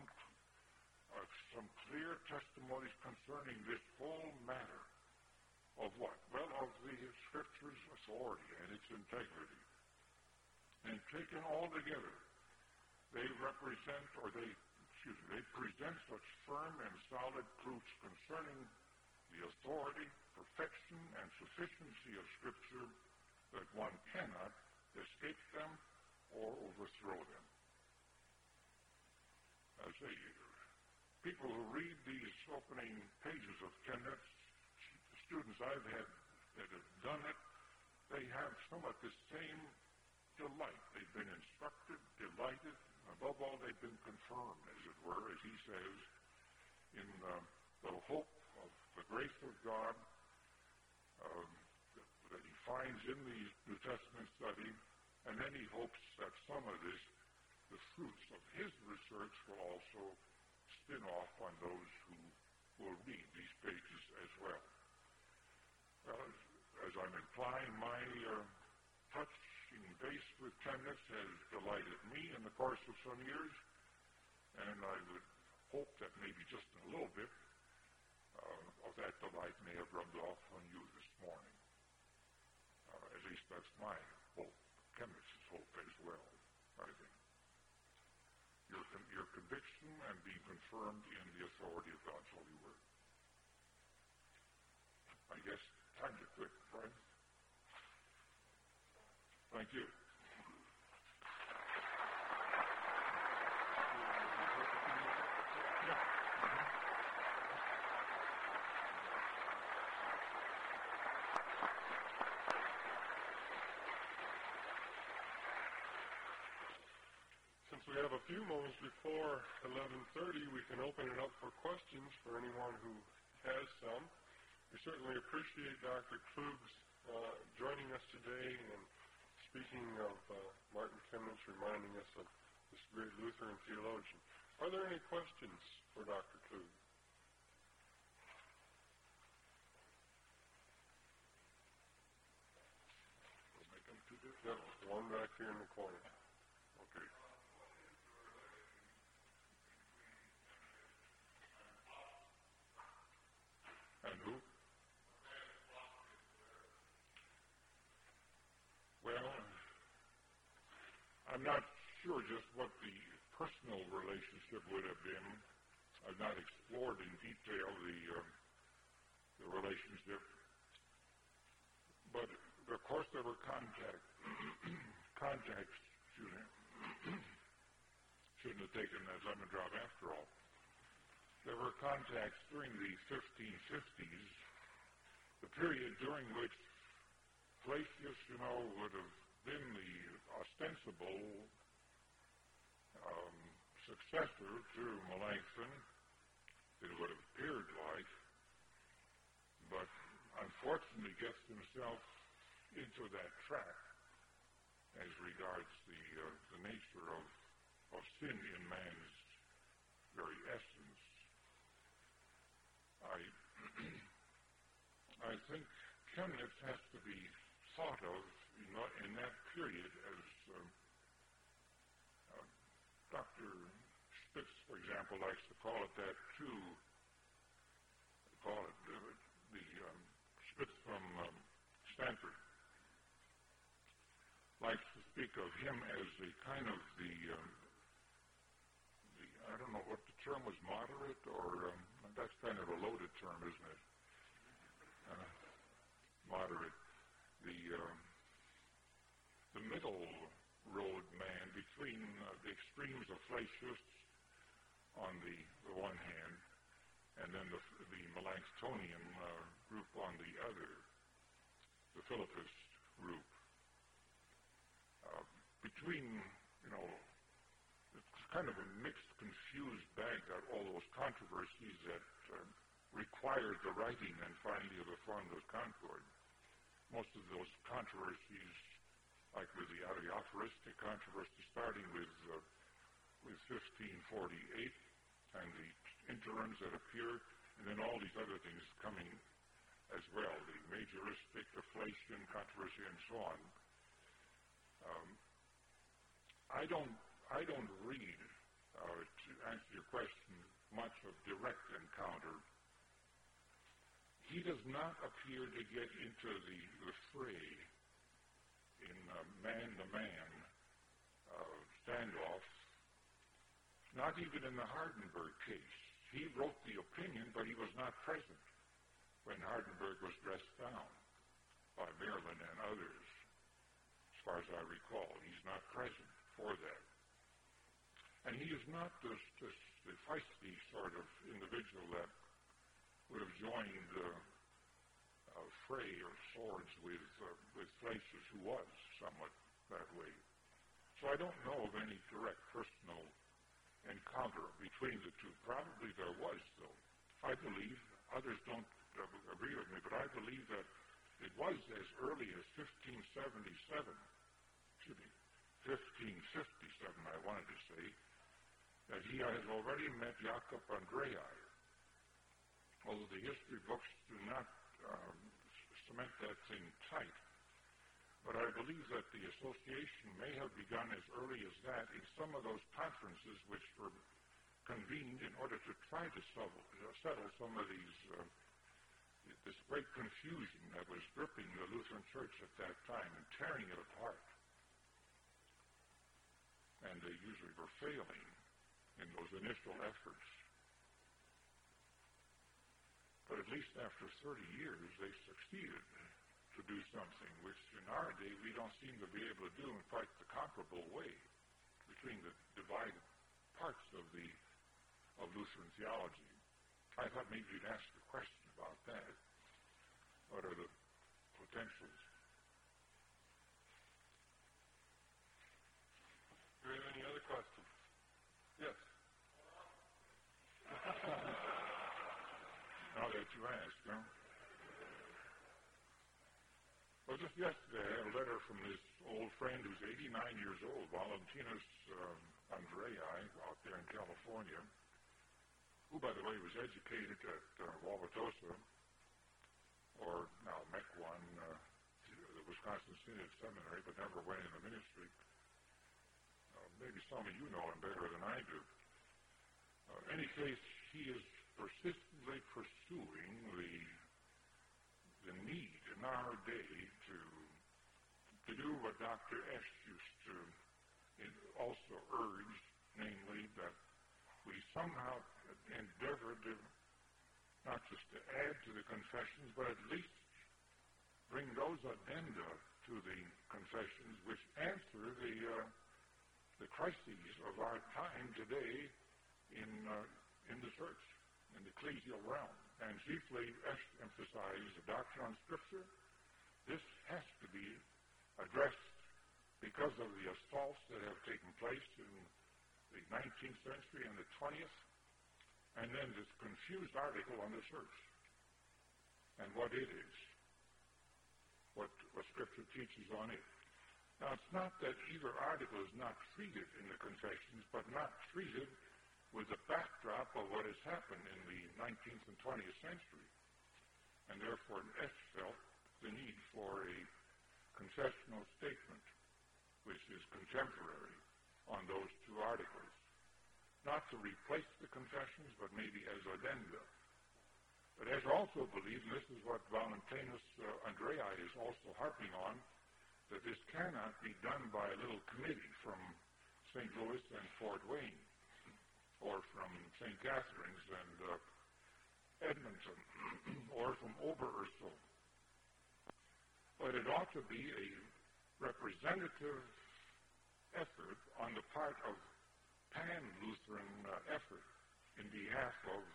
some clear testimonies concerning this whole matter. Of what? Well, of the Scripture's authority and its integrity. And taken all together, they present such firm and solid proofs concerning the authority, perfection, and sufficiency of Scripture that one cannot escape them or overthrow them. I say, people who read these opening pages of Chemnitz, students I've had that have done it, they have somewhat the same delight. They've been instructed, delighted, above all they've been confirmed, as it were, as he says, in the hope of the grace of God that he finds in the New Testament study, and then he hopes that some of this, the fruits of his research, will also spin off on those who will read these pages as well. As I'm implying, my touching base with Chemnitz has delighted me in the course of some years, and I would hope that maybe just a little bit of that delight may have rubbed off on you this morning. At least that's my hope, Chemnix's hope as well, I think. Your conviction and being confirmed in the authority of God's holy word. I guess time to quit, friends. Thank you. Since we have a few moments before 11:30, we can open it up for questions for anyone who has some. We certainly appreciate Dr. Klug's joining us today and speaking of Martin Chemnitz, reminding us of this great Lutheran theologian. Are there any questions for Dr. Klug? Yep, one back here in the corner. Okay. And who? Well, I'm not sure just what the personal relationship would have been. I've not explored in detail the relationship. But, of course, there were contacts. Shouldn't have taken that lemon drop after all. There were contacts during the 1550s, the period during which Flacius, would have been the ostensible successor to Melanchthon. It would have appeared like, but unfortunately gets himself into that trap as regards the nature of sin in man's very essence. I think Chemnitz has to be thought of in that period as Dr. Spitz, for example, likes to call it that too. Spitz from Stanford likes to speak of him as a kind of I don't know what the term was, moderate, or that's kind of a loaded term, isn't it? Moderate. The middle road man between the extremes of Flacius on the one hand, and then the Melanchthonian group on the other, the Philippist group. Between, it's kind of a mixed, confused bag, got all those controversies that required the writing and finally of the Formula of Concord. Most of those controversies, like with the Adiaphoristic controversy starting with 1548 and the interims that appeared, and then all these other things coming as well, the majoristic, the Flacian controversy, and so on. I don't read, to answer your question, much of direct encounter. He does not appear to get into the fray in man-to-man standoff, not even in the Hardenberg case. He wrote the opinion, but he was not present when Hardenberg was dressed down by Merlin and others, as far as I recall. He's not present for that. And he is not the feisty sort of individual that would have joined a fray or swords with Flacius, who was somewhat that way. So I don't know of any direct personal encounter between the two. Probably there was, though. I believe, others don't agree with me, but I believe that it was as early as 1577, 1557 I wanted to say, that he has already met Jacob Andreae. Although the history books do not cement that thing tight. But I believe that the association may have begun as early as that in some of those conferences which were convened in order to try to settle some of this great confusion that was gripping the Lutheran Church at that time and tearing it apart. And they usually were failing in those initial efforts. But at least after 30 years, they succeeded to do something which in our day we don't seem to be able to do in quite the comparable way between the divided parts of Lutheran theology. I thought maybe you'd ask a question about that. What are the potentials? Do we have any other questions? Yes. Now that you ask, no? Well, just yesterday I had a letter from this old friend who's 89 years old, Valentinus Andrei, out there in California, who, by the way, was educated at Wauwatosa, or now Mequon, the Wisconsin Synod Seminary, but never went into ministry. Maybe some of you know him better than I do. In any case, he is persistently pursuing the need in our day to do what Dr. Esch used to also urge, namely that we somehow endeavor to not just to add to the confessions, but at least bring those addenda to the confessions which answer the crises of our time today in the church, in the ecclesial realm. And chiefly emphasize the doctrine on Scripture. This has to be addressed because of the assaults that have taken place in the 19th century and the 20th, and then this confused article on the church and what it is, what Scripture teaches on it. Now, it's not that either article is not treated in the confessions, but not treated with the backdrop of what has happened in the 19th and 20th century. And therefore, Esch felt the need for a confessional statement which is contemporary on those two articles. Not to replace the confessions, but maybe as addenda. But Esch also believed, and this is what Valentinus Andrei is also harping on, that this cannot be done by a little committee from St. Louis and Fort Wayne, or from St. Catherine's and Edmonton, or from Oberursel. But it ought to be a representative effort on the part of pan-Lutheran effort in behalf of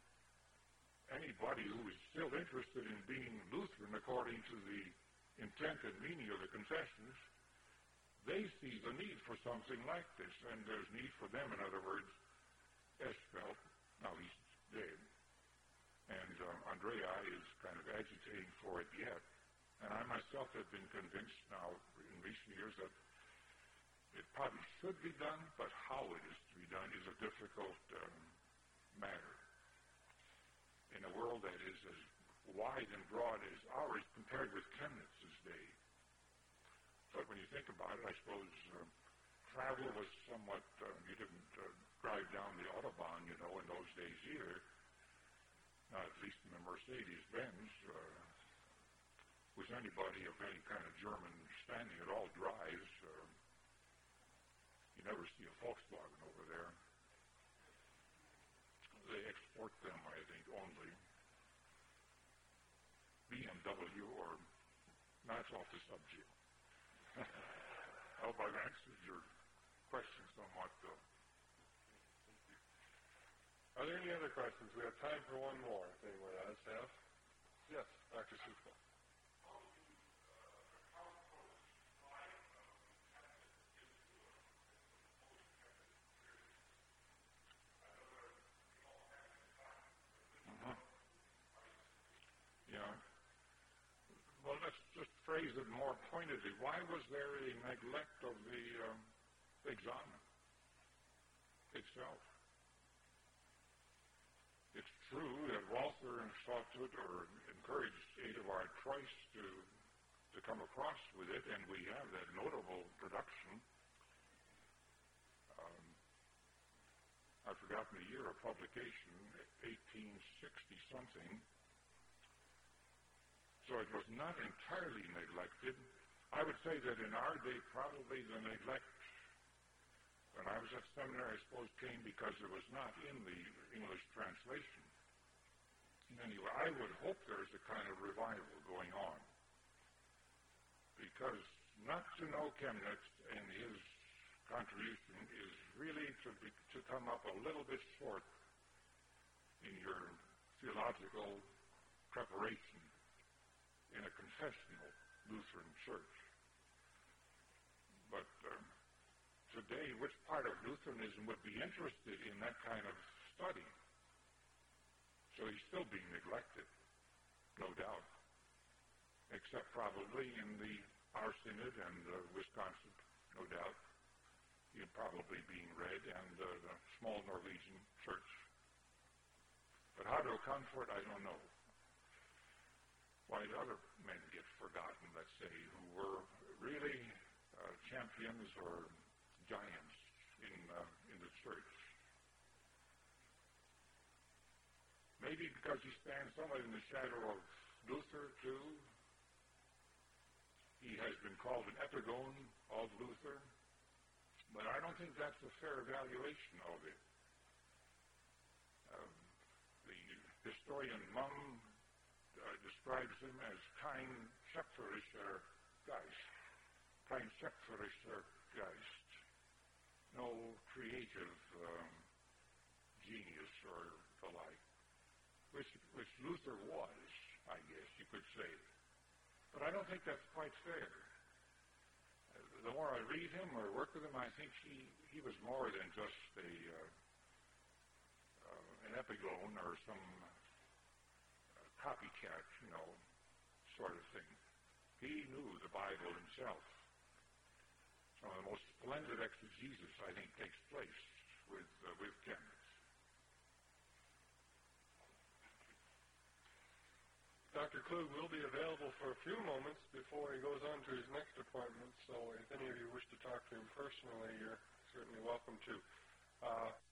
anybody who is still interested in being Lutheran according to the intent and meaning of the confessions. They see the need for something like this, and there's need for them, in other words. Esch felt, now he's dead, and Andrei is kind of agitating for it yet. And I myself have been convinced now in recent years that it probably should be done, but how it is to be done is a difficult matter. In a world that is as wide and broad as ours compared with Chemnitz's day. But when you think about it, I suppose travel was somewhat, you didn't drive down the Autobahn, in those days either. Not at least in the Mercedes-Benz, which anybody of any kind of German standing at all drives. You never see a Volkswagen over there. They export them, I think, only. BMW or... That's off the subject. I hope I've answered your question somewhat, though. Are there any other questions? We have time for one more, if anyone does have. Yes, Dr. Supla. Yeah. Well, let's just phrase it more pointedly. Why was there a neglect of the examen itself? It's true that Walther sought to or encouraged Edelward twice to come across with it, and we have that notable production. I forgotten the year of publication, 1860-something. So it was not entirely neglected. I would say that in our day, probably the neglect when I was at seminary, I suppose, came because it was not in the English translation. Anyway, I would hope there's a kind of revival going on, because not to know Chemnitz and his contribution is really to come up a little bit short in your theological preparation in a confessional Lutheran church. But today, which part of Lutheranism would be interested in that kind of study? So he's still being neglected, no doubt, except probably in our synod and Wisconsin, no doubt. He's probably being read, and the small Norwegian church. But how to account for it, I don't know. Why do other men get forgotten, let's say, who were really champions or giants in the church? Maybe because he stands somewhat in the shadow of Luther, too. He has been called an epigone of Luther, but I don't think that's a fair evaluation of it. The historian Mumm describes him as kein schöpferischer Geist, no creative genius or the like. Which Luther was, I guess you could say. But I don't think that's quite fair. The more I read him or work with him, I think he was more than just an epigone or some copycat, sort of thing. He knew the Bible himself. Some of the most splendid exegesis, I think, takes place with Chemnitz. Dr. Klug will be available for a few moments before he goes on to